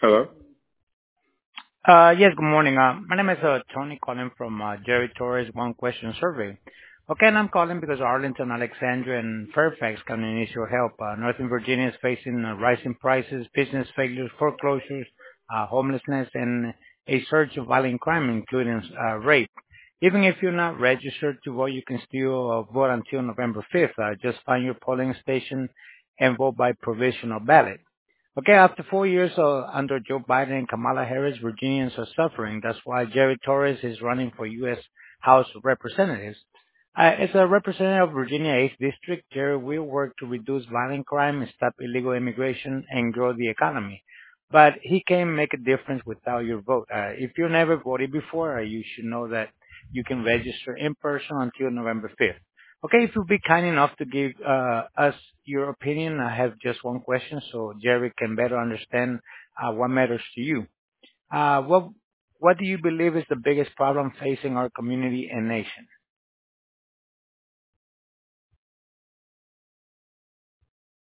Hello? Yes, good morning. My name is Tony calling from Jerry Torres One Question Survey. Okay, and I'm calling because Arlington, Alexandria, and Fairfax County needs your help. Northern Virginia is facing rising prices, business failures, foreclosures, homelessness, and a surge of violent crime, including rape. Even if you're not registered to vote, you can still vote until November 5th. Just find your polling station and vote by provisional ballot. Okay, after 4 years under Joe Biden and Kamala Harris, Virginians are suffering. That's why Jerry Torres is running for U.S. House of Representatives. As a representative of Virginia 8th District, Jerry will work to reduce violent crime, stop illegal immigration, and grow the economy. But he can make a difference without your vote. If you never voted before, you should know that you can register in person until November 5th. Okay, if you'll be kind enough to give us your opinion, I have just one question so Jerry can better understand what matters to you. Uh, what what do you believe is the biggest problem facing our community and nation?